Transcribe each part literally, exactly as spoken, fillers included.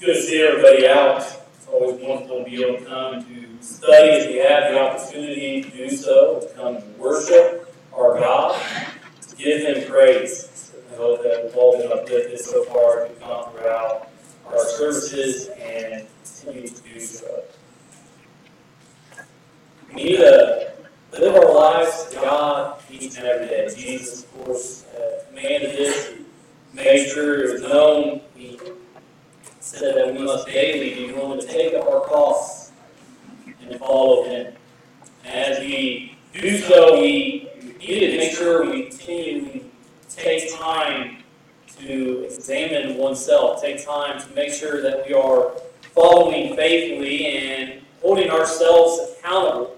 good to see everybody out. It's always wonderful to be able to come to study as we have the opportunity to do so, to come to worship our God, to give Him praise. I hope that we've all been uplifted so far as we've gone throughout our services and continue to do so. We need to live our lives to God each and every day. Jesus, of course, uh, commanded this. He made sure it was known. He said that we must daily be willing to take up our cross and to follow Him. And as we do so, we need to make sure we continually take time to examine oneself, take time to make sure that we are following faithfully and holding ourselves accountable.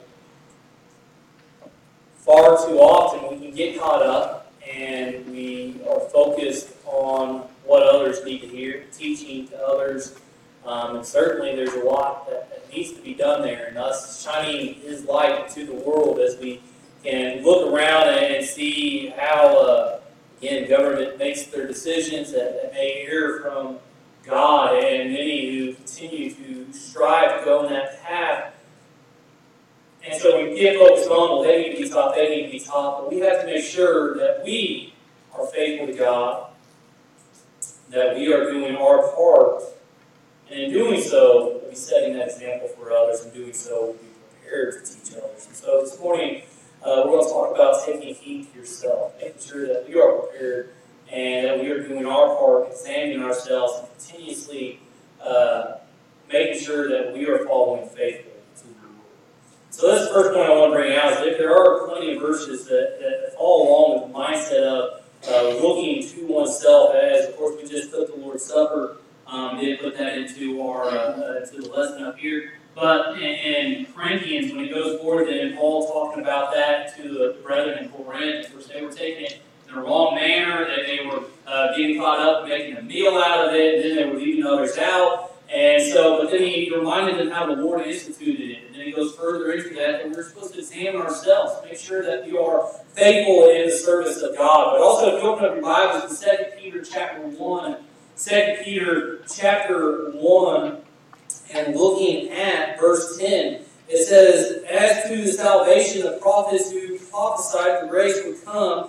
Far too often we can get caught up and we are focused on what others need to hear, teaching to others. Um, and certainly there's a lot that, that needs to be done there, and us shining His light to the world as we can look around and see how, uh, again, government makes their decisions that, that may hear from God, and many who continue to strive to go in that path. And so we get focused on, well, they need to be taught, they need to be taught, but we have to make sure that we are faithful to God, that we are doing our part, and in doing so, we'll be setting that example for others, and doing so, we'll be prepared to teach others. And so this morning, uh, we're going to talk about taking heed to yourself, making sure that we are prepared, and that we are doing our part, examining ourselves, and continuously uh, making sure that we are following faithfully. So this first point I want to bring out is that there are plenty of verses that, that fall along with the mindset of uh, looking to oneself, as, of course, we just took the Lord's Supper, um, did put that into our uh, into the lesson up here. But in, in Corinthians, when it goes forward, and Paul talking about that to the brethren in Corinth, of course, they were taking it in the wrong manner, that they were uh, getting caught up, making a meal out of it, and then they were leaving others out. And so, but then he reminded them how the Lord instituted it. And then he goes further into that, and we're supposed to examine ourselves, make sure that we are faithful in the service of God. But also, if you open up your Bibles to Second Peter chapter one, Second Peter chapter one, and looking at verse ten, it says, "As to the salvation of prophets who prophesied the grace would come."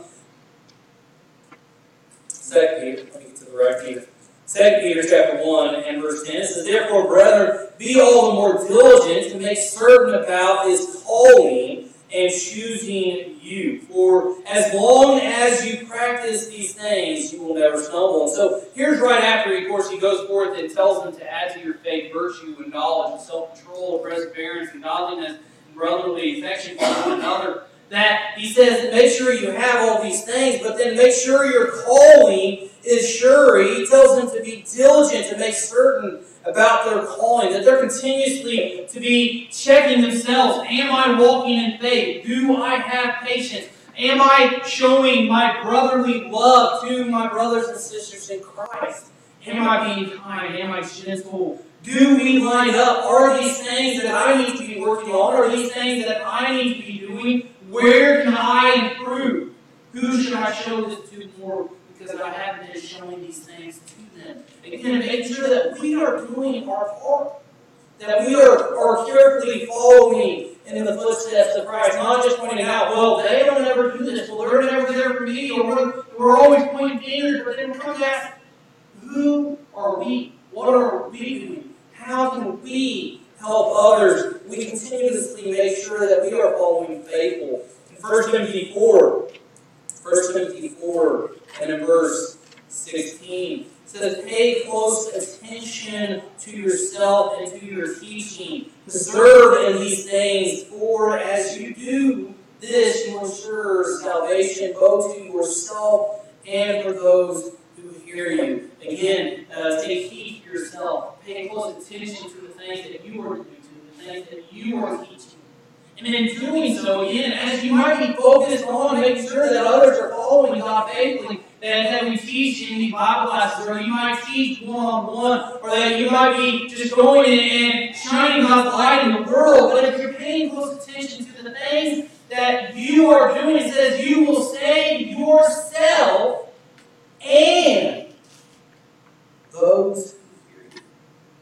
Second Peter, let me get to the right Peter. Second Peter chapter one and verse ten, it says, "Therefore, brethren, be all the more diligent to make certain about His calling and choosing you. For as long as you practice these things, you will never stumble." And so here's right after, of course, he goes forth and tells them to add to your faith virtue and knowledge and self-control, perseverance and godliness and brotherly affection for one another. That he says that make sure you have all these things, but then make sure your calling is sure. He tells them to be diligent, to make certain about their calling, that they're continuously to be checking themselves. Am I walking in faith? Do I have patience? Am I showing my brotherly love to my brothers and sisters in Christ? Am I being kind? Am I gentle? Do we line up? Are these things that I need to be working on? Are these things that I need to be doing? Where can I improve? Who should I show this to more? Because I haven't been showing these things to them. Again, make sure that we are doing our part. That we are, are carefully following in the footsteps of Christ. Not just pointing out, well, they don't ever do this. Well, they're never there for me. Or we're, we're always pointing fingers. But then we come back, who are we? What are we doing? How can we help others? We continuously make sure that we are following faithful. In First Timothy four, First Timothy four, and in verse sixteen, it says, "Pay close attention to yourself and to your teaching. Preserve in these things, for as you do this, you ensure salvation both to yourself and for those who hear you." Again, uh, take heed to yourself. Pay close attention to the things that you are doing, to the things that you are teaching. And in doing so, again, as you might be focused on making sure that others are following God faithfully, that, that we teach in these Bible classes, or you might teach one-on-one, or that you might be just going in and shining God's light in the world. But if you're paying close attention to the things that you are doing, it says you will save yourself and those who hear you.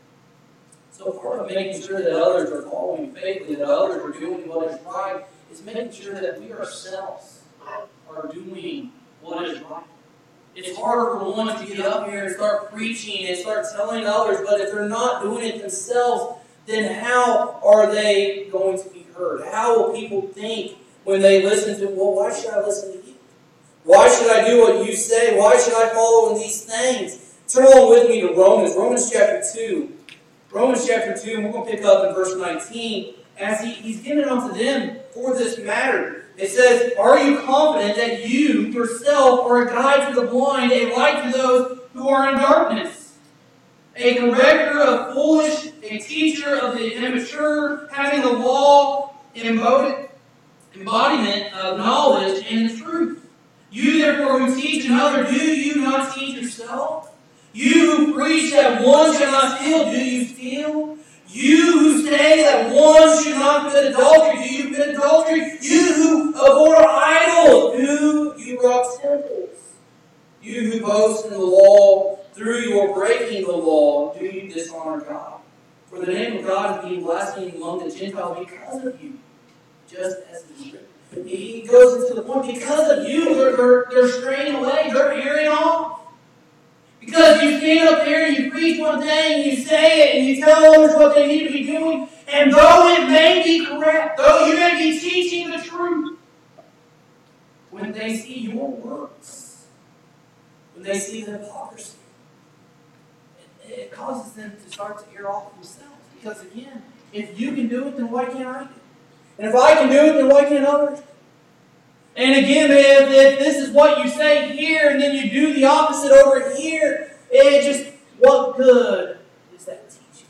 sure that others are following faithfully, that others are doing what is right, is making sure that we ourselves are doing what is right. It's hard for one to get up here and start preaching and start telling others, but if they're not doing it themselves, then how are they going to be heard? How will people think when they listen to, well, why should I listen to you? Why should I do what you say? Why should I follow in these things? Turn along with me to Romans, Romans chapter two. Romans chapter two, and we're going to pick up in verse nineteen, as he, he's giving it unto them for this matter. It says, are you confident that you yourself are a guide to the blind, a light to those who are in darkness, a corrector of foolish, a teacher of the immature, having the law embodied, embodiment of knowledge and the truth? You therefore who teach another, do you not teach yourself? You who preach that one shall not steal, do you steal? You who say that one should not commit adultery, do you commit adultery? You who abhor idols, do you rob temples? You who boast in the law, through your breaking the law, do you dishonor God? For the name of God is being blasphemed among the Gentiles because of you, just as it is written. He goes into the point, because of you, they're, they're, they're straying away, they're hearing off. Because you stand up there and you preach one thing, and you say it, and you tell others what they need to be doing, and though it may be correct, though you may be teaching the truth, when they see your works, when they see the hypocrisy, it, it causes them to start to ear off themselves. Because again, if you can do it, then why can't I do it? And if I can do it, then why can't others? And again, if, if this is what you say here, and then you do the opposite over here, it just, what good is that teaching?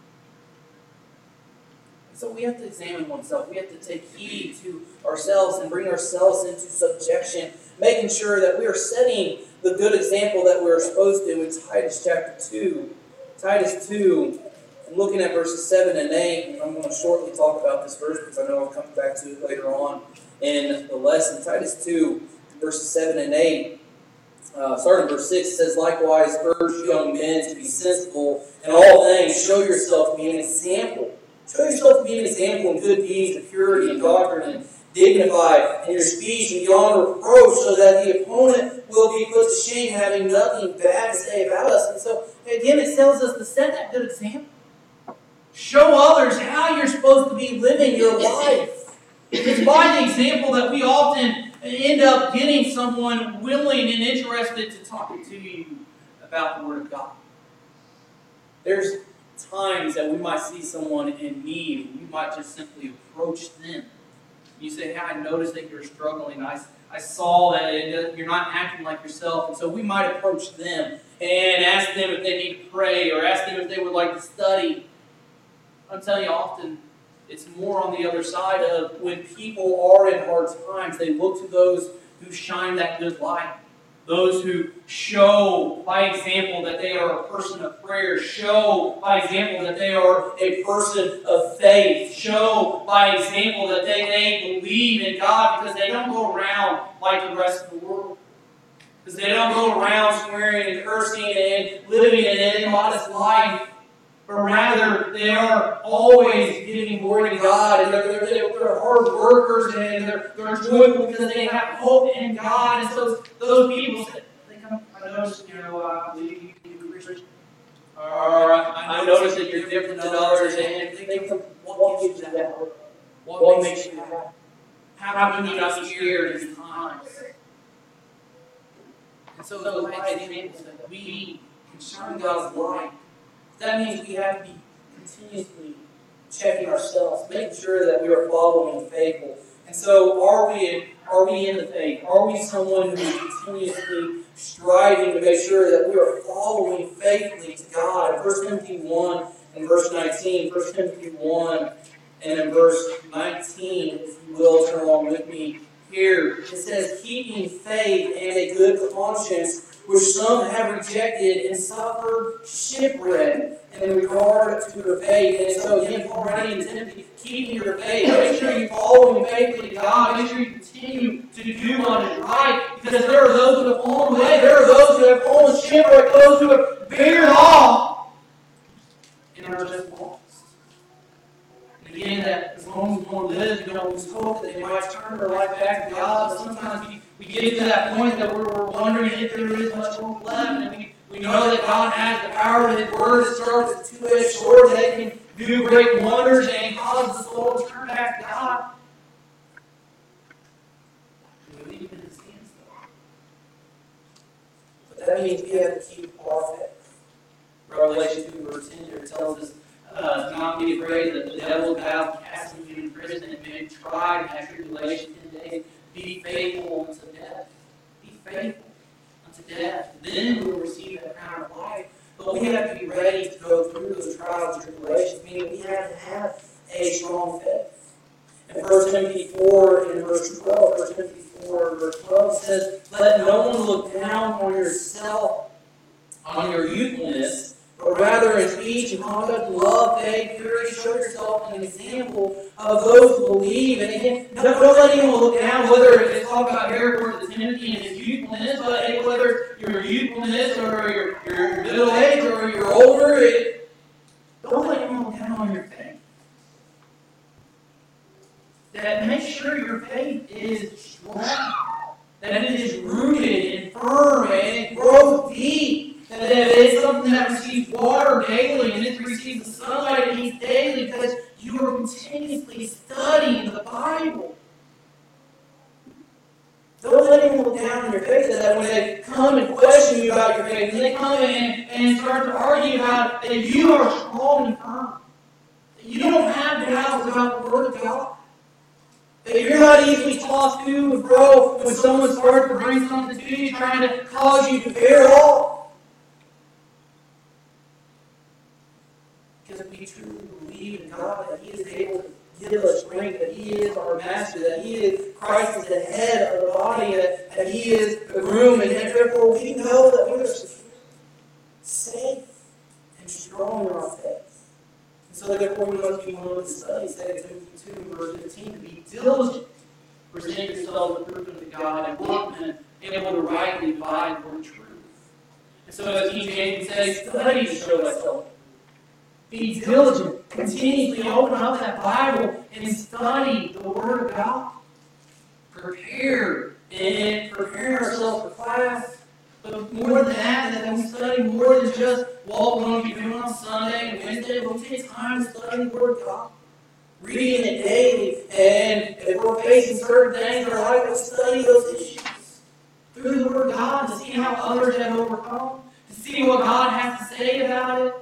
So we have to examine oneself. We have to take heed to ourselves and bring ourselves into subjection, making sure that we are setting the good example that we're supposed to in Titus chapter two. Titus two, and looking at verses seven and eight, and I'm going to shortly talk about this verse because I know I'll come back to it later on in the lesson. Titus two, verses seven and eight, uh, starting verse six, it says, likewise, urge young men to be sensible in all things. Show yourself to be an example. Show yourself to be an example in good deeds, and purity, and doctrine, and dignified in your speech, and beyond reproach, so that the opponent will be put to shame, having nothing bad to say about us. And so, again, it tells us to set that good example. Show others how you're supposed to be living your life. It's by the example that we often end up getting someone willing and interested to talk to you about the Word of God. There's times that we might see someone in need, and we might just simply approach them. You say, hey, I noticed that you're struggling. I, I saw that it, you're not acting like yourself. And so we might approach them and ask them if they need to pray, or ask them if they would like to study. I'm telling you, often it's more on the other side of when people are in hard times, they look to those who shine that good light. Those who show by example that they are a person of prayer. Show by example that they are a person of faith. Show by example that they, they believe in God, because they don't go around like the rest of the world. Because they don't go around swearing and cursing and living an immodest life. But rather, they are always giving glory to God, and they're, they're, they're hard workers, and they're, they're joyful because they have hope in God. And so those people, they come, I noticed, you know, uh, I believe you can do research. Or I noticed that you're different than others, and they come, what gives you that hope? What makes you happy? How can you not be scared in these times? And so those by examples that we can shine God's light. That means we have to be continuously checking ourselves, making sure that we are following faithful. And so, are we are we in the faith? Are we someone who is continuously striving to make sure that we are following faithfully to God? In First Timothy one and verse nineteen, First Timothy one and in verse nineteen, if you will, turn along with me here. It says, keeping faith and a good conscience, which some have rejected and suffered shipwreck in regard to their faith. And so again, Paul writing to Timothy, keeping your faith. Make sure you follow faithfully to God. Make sure you continue to do what is right. Because there are those who have fallen away. There are those who have fallen shipwreck. Those who have veered off and are just lost. again, that as long as one lives, we don't lose hope that they might turn their life back to God. But sometimes we, we get to that point that we're, we're wondering if there is much hope left. And we, we know that God has the power in His Word to serve as a two-edged sword that can do great wonders and cause the soul to turn back to God. We leave it in His hands, though. But that means we have to keep our faith. Revelation two, verse ten here tells us, Uh, do not be afraid that the devil is about to cast you in prison and may try and have tribulation ten days. Be faithful unto death. Be faithful unto death. Then we will receive that crown of life. But we have to be ready to go through those trials and tribulations, meaning we have to have a strong faith. In First Timothy four, in verse twelve, First Timothy four, verse twelve says, let no one look down on yourself, on your youthfulness, but rather in speech and conduct, love, faith, purity, show yourself an example of those who believe. And again, don't, don't let anyone look down, whether it's talking about here for Timothy and his youthfulness, but whether your youthfulness or your, your middle age or you're older, it, don't let anyone look down on your faith. That make sure your faith is strong, that it is rooted and firm and it grows deep. That it's something that receives water daily and it receives the sunlight it needs daily because you are continuously studying the Bible. Don't let anyone look down on your faith that when they come and question you about your faith, and they come and, and start to argue about it, that you are strong and firm. That you don't have doubts about the Word of God. That you're not easily tossed to and fro when someone starts to bring something to you trying to cause you to veer off. Because we truly believe in God, that He is able to give us strength, that He is our Master, that He is Christ is the head of the body, that, that He is the groom, and therefore we know that we are secure, safe, and strong in our faith. And so therefore we must be willing to study Second Timothy two, verse fifteen, to be diligent, present yourself approved unto God, and workmen able to rightly divide the word of truth. And so as King James says, study to show thyself. Be diligent. Continuously open up that Bible and study the Word of God. Prepare and prepare ourselves for class. But more than that, that we study more than just what we're going to be doing on Sunday and Wednesday. We'll take time to study the Word of God. Reading it daily. And if we're facing certain things in our life, we'll study those issues through the Word of God to see how others have overcome. To see what God has to say about it.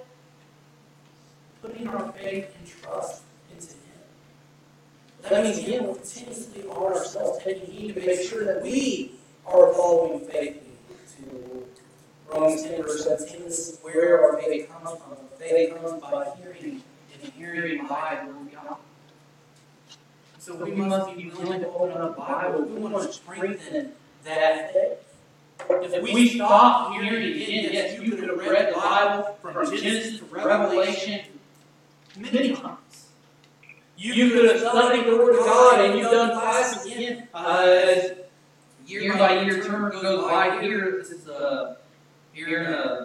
Putting our faith and trust into Him. That means, again, we're continuously on ourselves, taking heed to make sure that we are following faithfully to the Lord. Romans ten, verse seventeen, this is where our faith comes from. Faith comes by hearing, and hearing by the Word of God. So we must be willing to open up the Bible. We want to strengthen that faith. If we stop hearing again, yes, you could have read the Bible from Genesis to Revelation many times. You, you could have studied the Word of God and you've done class again. Uh, year by year term goes by here. This is uh, here in uh,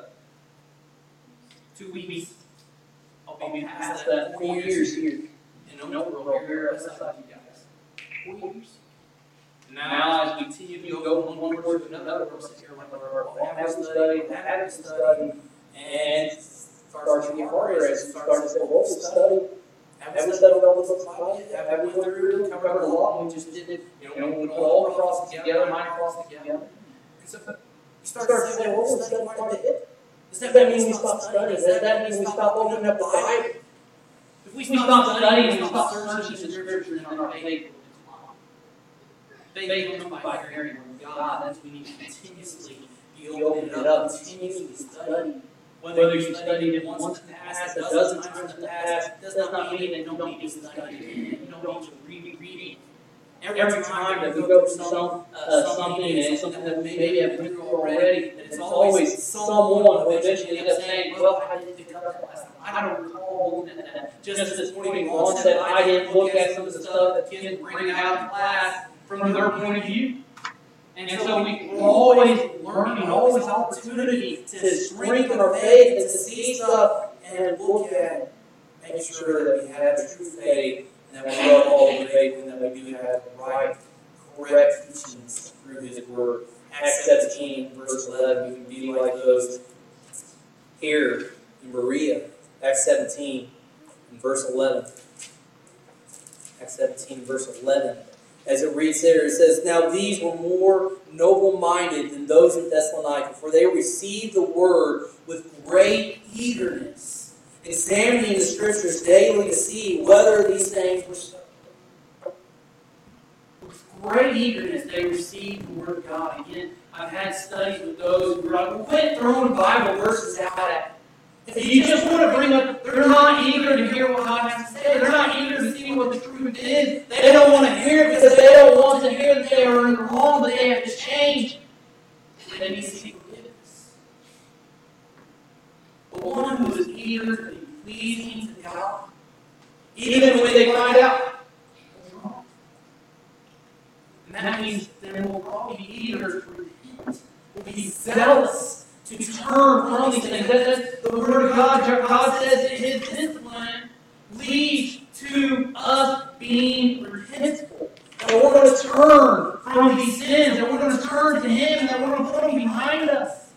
two weeks. I'll be past that four years here in Oakville here beside you guys. Four years. Now, as we continue to go from one word to another, we're sitting here like our having studied, having studied, and starts to get harder as you start to say, well, we studied, haven't studied all the books about it, haven't went through it, covered a lot, we just did it, you know, we put all across together, mine across together. And so you start to say, well, we studied quite a bit. Does that mean we stop studying? Does that mean we stop opening up the Bible? If we stop studying and we stop searching the Scriptures, then our faith will decline. Faith comes by hearing the Word of God. That's we need to continuously be opening it up, continuously study. Whether you studied it once in the past, a dozen times in the past, does not mean that you don't need to study it. You don't need to read reading. Every, Every time that we go through some, uh, something and something that we maybe have been through already, it's always someone who eventually ends up saying, well, I didn't pick up that last time. I don't recall looking at that. Just as this morning, Vaughn said, I didn't look at some of the stuff that kids bring out in class from their point of view. And so we, we're always learning, always opportunity to strengthen our faith and to see stuff and look at it make sure that we have the true faith, and that we love all the faith, and that we do have the right, correct teachings through His Word. Acts seventeen, verse eleven, we can be like those here in Berea. Acts seventeen, and verse eleven. Acts seventeen, verse eleven. As it reads there, it says, "Now these were more noble-minded than those in Thessalonica, for they received the word with great eagerness, examining the Scriptures daily to see whether these things were so." With great eagerness, they received the Word of God. Again, I've had studies with those who are like, well, quit throwing Bible verses out at If you just want to bring up, they're not eager to hear what God has to say. They're not eager to see what the truth is. They don't want to hear it because they don't want to hear that they are wrong, but they have to change. They need to seek forgiveness. But one who is eager to be pleasing to God, even when they find out what's wrong. And that means they will probably be eager to repent, will be zealous to turn from these things. That's the Word of God. God says that His discipline leads to us being repentful. That we're going to turn from these sins. That we're going to turn to Him. And that we're going to put them behind us.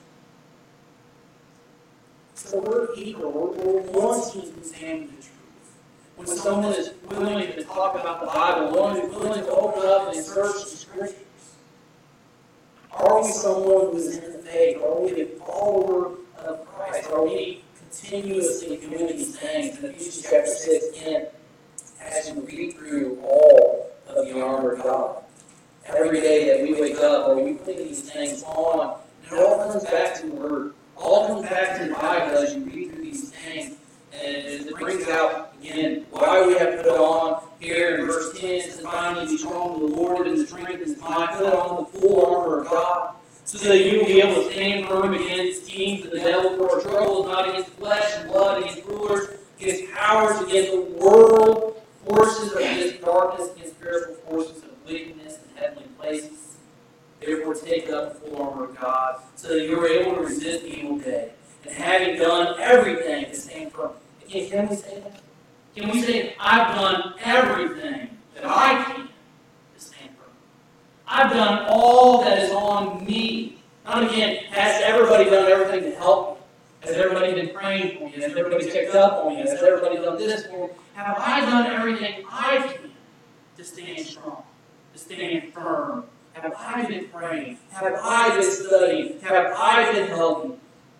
So we're eager. We're, we're wanting to examine the truth. When someone is willing to talk about the Bible, one who's willing to open up and search the Scriptures, are we someone who is in the faith? Are we a follower of Christ? Are we continuously doing these things? In Ephesians chapter six, again, as you read through all of the armor of God, every day that we wake up, are we putting these things on? And it all comes back to the Word. All comes back to the Bible as you read through these things. And it brings out, again, why we have to put it on here in verse ten. It says, "Finally, be strong in the Lord and the strength of His might. Put on the full armor of God, so that you will be able to stand firm against the schemes of the devil. For our trouble is not against flesh and blood, against rulers, against powers, against the world forces, against darkness, against spiritual forces of wickedness in heavenly places. Therefore, take up the full armor of God, so that you are able to resist the evil day. And having done everything to stand firm." Again, can we say that? Can we say, I've done everything that I can to stand firm? I've done all that is on me. Not again, has everybody done everything to help me? Has everybody been praying for me? Has everybody checked up on me? Has everybody done this for me? Have I done everything I can to stand strong, to stand firm? Have I been praying? Have I been studying? Have I been helping?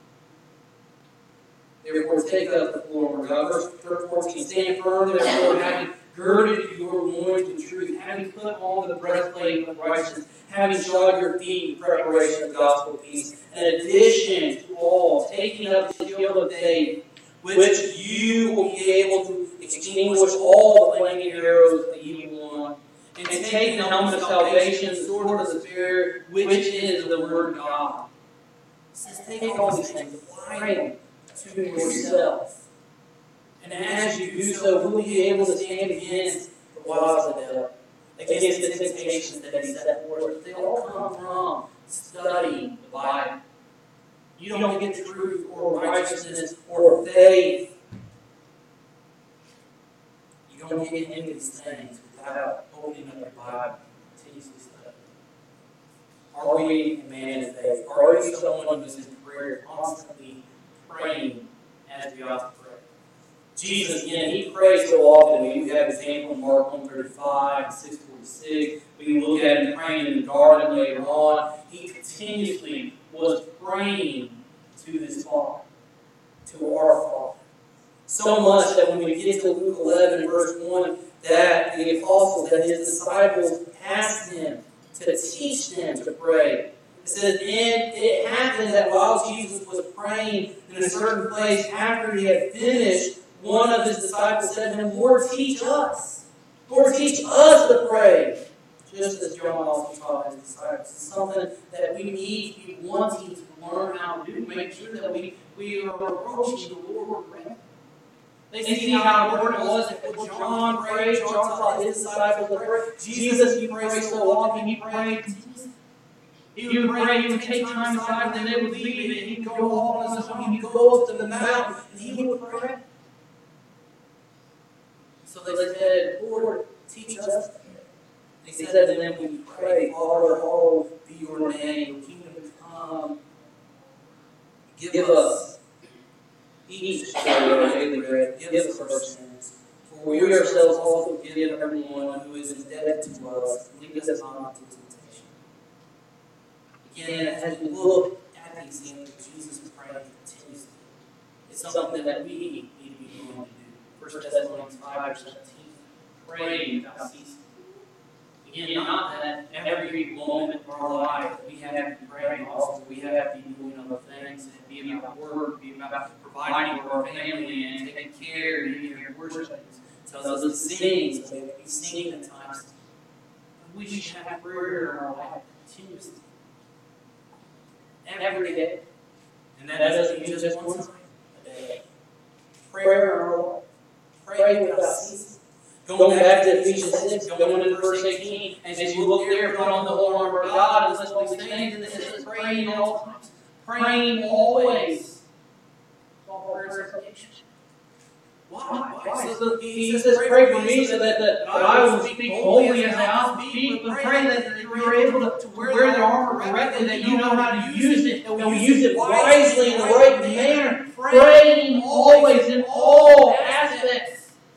Therefore, take up the full armor of God. Verse fourteen, "Stand firm, therefore, having girded your loins with truth, having put on the breastplate of righteousness, having shod your feet in preparation of the gospel of peace. In addition to all, taking up the shield of faith, which you will be able to extinguish all the flaming arrows of the evil one. And take the helmet of salvation, the sword of the Spirit, which is the Word of God." It says, take all these things, apply them to yourself. And as you do so, we'll be able to stand against the wiles of the devil, against the temptations that he set forth. They all come from studying the Bible. You don't get the truth or righteousness or faith. You don't get any of these things without opening up your Bible and continuously studying. Are we a man of faith? Are you someone who's in prayer, constantly praying as we ought to pray? Jesus, again, he prays so often. We have an example in Mark one thirty-five and six forty-six. We can look at him praying in the garden later on. He continuously was praying to his Father, to our Father. So much that when we get to Luke eleven, verse one, that the apostles, that his disciples asked him to teach them to pray. It says, and it happened that while Jesus was praying in a certain place, after he had finished, one of his disciples said to him, Lord, teach us. Lord, teach us to pray. Just as John also taught his disciples. It's something that we need to be wanting to learn how to do, make sure that we, we are approaching the Lord praying. They see how important it was that when John prayed, John taught his disciples to pray. Jesus, he prayed so often, he prayed. He would pray, he would take time aside, and then they would leave, and he would go off on his own, he would go up to the mountain, and he would pray. So they said, Lord, teach us to pray. They said to them, when you pray, Father, hallowed be your name, your kingdom come. Give, Give us each our daily bread. Give us our sins. For we ourselves also forgive everyone who is indebted to us. Lead us not into temptation. Again, as we look at the example of Jesus praying continuously, it's something that we need to be willing to do. First Thessalonians five, verse seventeen, pray without ceasing. Again, not that every moment of our life we have to be praying, also we have to be doing other things, and be about work, be about providing for our family and taking care and being here worship. So those things, so we sing at times. We should have prayer in our life continuously. Every day. And that doesn't mean just one time a day. Prayer in our life. Pray without ceasing. Going back to Ephesians six, going into verse eighteen, as you look there, put on the whole armor of God, and listen to these things, and it says praying at all times. Praying always. Why? Why? So he says, pray for me so that, the, that I will speak boldly as I ought to speak, but pray that you're able to, to wear the armor correctly, that you know how to use it, that we use it wisely in the right manner. Praying always in all aspects.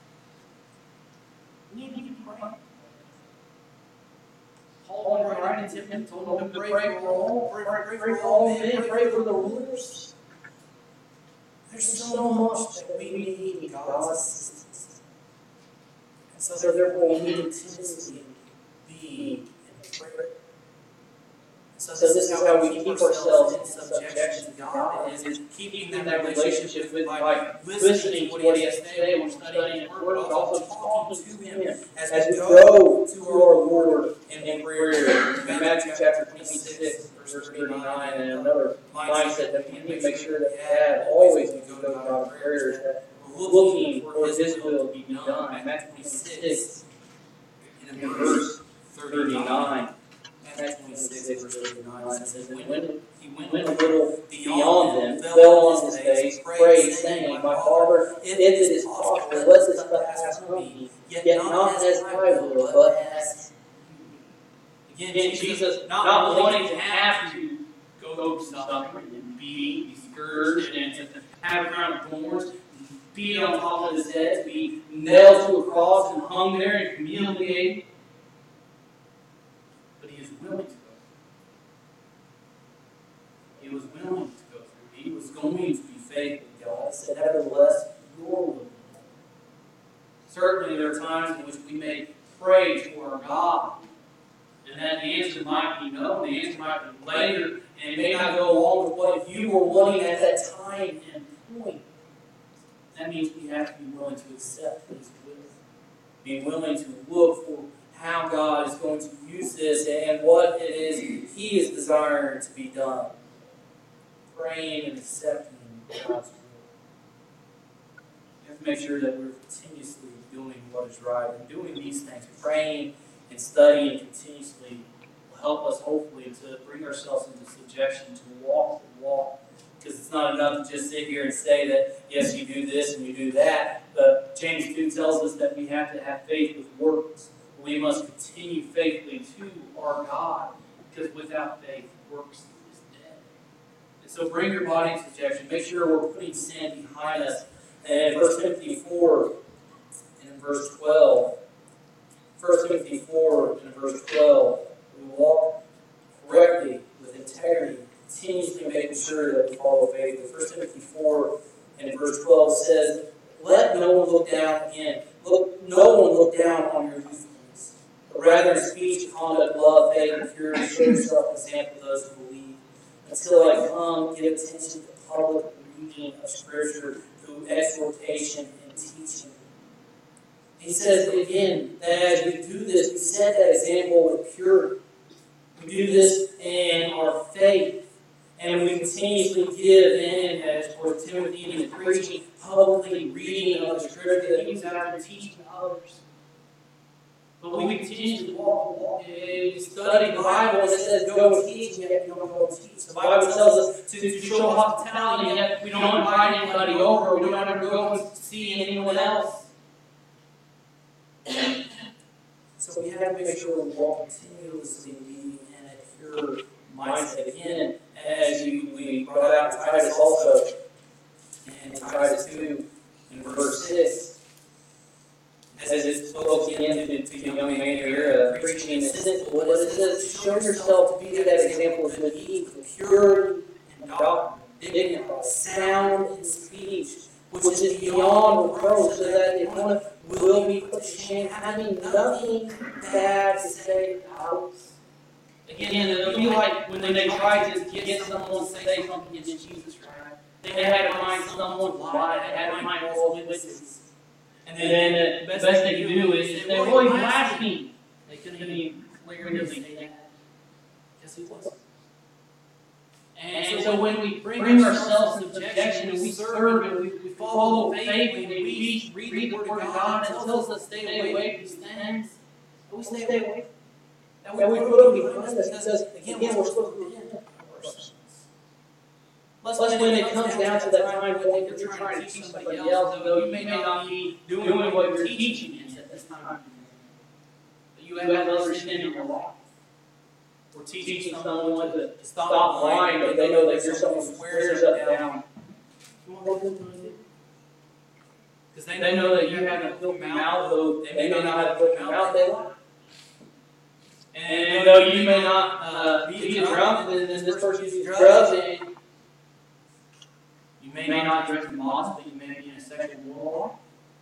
Paul, right in Timothy, told him to pray for all, pray, pray, pray for all men, pray for the rulers. There's so much that we need in God's assistance. And so therefore we need to continuously be in prayer. So this is how we keep ourselves in subjection to God, is keeping that relationship with by listening to what He has to say, we're studying His Word, but also talking to Him as we go to our Lord in prayer. In Matthew chapter twenty-six, verse thirty-nine, and another mindset that we need to make sure that we have always when we go to God in prayer is that we're looking for His will to be done. Matthew twenty-six, in verse thirty-nine. Matthew twenty-six, verse thirty-nine says, and when he went a little beyond them, fell on his face, prayed, saying, My Father, if it is possible, let this cup pass from me, yet not as I will, but as you. Again, Jesus not wanting to have to go through suffering and be scourged and to have a crown of thorns, be on top of his head, to be nailed to a cross and hung there and humiliated. Willing to go through. He was willing to go through. He was going to be faithful to God. He said, nevertheless, your will be done. Certainly there are times in which we may pray to our God, and that answer might be no, the answer might be later, and it may not go along with what you were wanting at that time and point. That means we have to be willing to accept His will. Be willing to look for how God is going to use this and what it is He is desiring to be done. Praying and accepting God's will. We have to make sure that we're continuously doing what is right and doing these things. Praying and studying continuously will help us hopefully to bring ourselves into subjection, to walk the walk. Because it's not enough to just sit here and say that, yes, you do this and you do that. But James two tells us that we have to have faith with works. We must continue faithfully to our God, because without faith, works is dead. And so bring your body in subjection. Make sure we're putting sin behind us. And in First Timothy four, and in verse twelve, First Timothy four, and in verse twelve, we walk correctly with integrity, continuously making sure that we follow faith. But First Timothy four, and in verse twelve says, let no one look down again. Look, no one look down on your youth. But rather in speech, conduct, love, faith, and purity, show yourself an example to those who believe. Until I come, give attention to public reading of Scripture through exhortation and teaching. He says again that as we do this, we set that example with purity. We do this in our faith, and we continuously give in, as for Timothy in preaching, publicly reading of the Scripture that he was out there teaching others. But we continue to walk, walk, and study the Bible, and it says go and teach, and yet we don't go and teach. The Bible tells us to, to show hospitality, and yet we don't invite anybody over, we don't ever go and see anyone else. So we have to make sure we walk continuously be in a pure mindset. Again, as you, we brought out in Titus also, and Titus two, in verse six, as it spoke again to, to young man here, uh, preaching, it says, what it says, show yourself to be that example of good deeds, purity and doctrine, dignified, sound in speech, which is beyond reproach, so that if one will be put to shame, having nothing bad to say about. Again, it'll be like when they tried to get someone to say something against Jesus, right? They had to find someone lie, they had to find false witnesses. And then the best they could do is say, well, he blasphemed. They couldn't even clearly say that. Guess he wasn't. And so when we bring ourselves in subjection and we serve and we, we follow faithfully, and we read the Word of God and tells us to stay away from these things, and we stay away. And we put them behind us because, again, we're supposed to repent of our sins. Plus, when it comes down to that time when you're trying to teach somebody else, though you may not be doing what you're teaching is at this time, but you have other sin in your life. We're teaching someone to stop lying, but they know that you're someone who swears up and down. You want to do? Because they know that you have a filthy mouth, though they may not have a filthy mouth, they lie. And though you may not uh, be drunk, then this person uses drugs, and you may not dress modest, but you may be in a sexual war.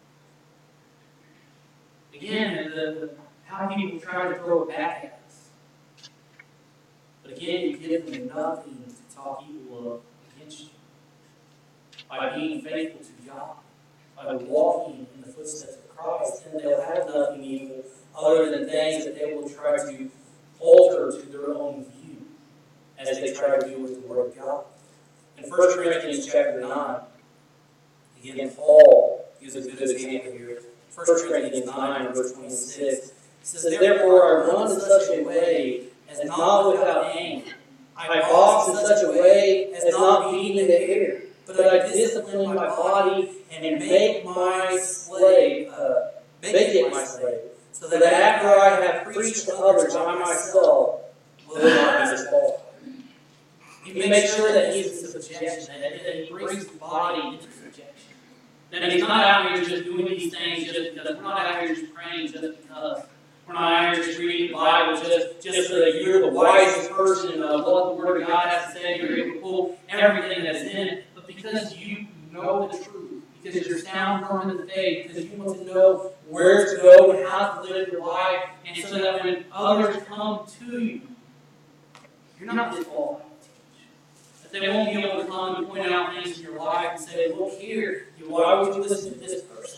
Again, the, the, how people try to throw it back at us. But again, you give them nothing to talk evil of against you. By being faithful to God, by walking in the footsteps of Christ, and they'll have nothing evil other than things that they will try to alter to their own view as they try to do with the Word of God. In First Corinthians chapter nine, again, Paul gives a good example here. First Corinthians nine, verse twenty-six, it says, therefore I run in such a way as not without aim. I box in such a way as not beating the air, but I discipline my body and make my slave, uh, make it my slave, so that after I have preached to others, I myself will not be disqualified. He makes sure that he's in subjection, that he brings the body into subjection. That he's not out here just doing these things just because. We're not out here just praying just because. We're not out here just reading the Bible just, just so that you're the wisest person of what the Word of God has to say. You're able to pull everything that's in it. But because you know the truth, because you're sound, firm in the faith, because you want to know where to go and how to live your life, and so that when others come to you, you're not disqualified. That they won't be able to come and point out things in your life and say, look here, why would you listen to this person?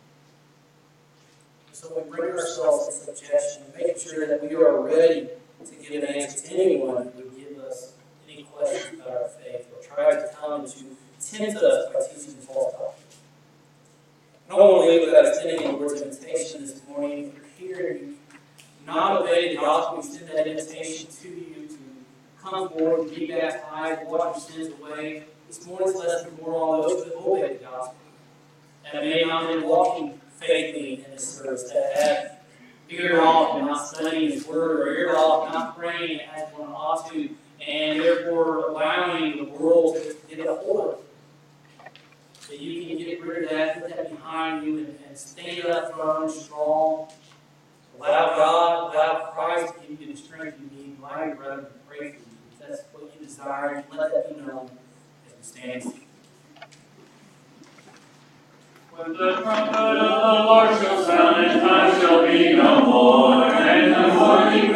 So we bring ourselves in subjection, making sure that we are ready to give an answer to anyone who would give us any questions about our faith or try to come to tempt us by teaching false doctrine. I don't want to leave without extending a word of invitation this morning. If you're here and you not obey the gospel, we extend that invitation to you to come forward, be baptized, wash your sins away. This morning's lesson is more on those that obey the gospel, that may not have been walking faithfully in this service, that have ear off and not studying His Word, or ear off and not praying as one ought to, and therefore allowing the world to get a hold of it. That you can get rid of that, put that behind you, and, and stand up firm, strong. Allow God, allow Christ to give you the strength you need. Allow your brother to pray for you. If that's what you desire, let that be known as we stand. When the trumpet of the Lord shall sound, and time shall be no more, and the morning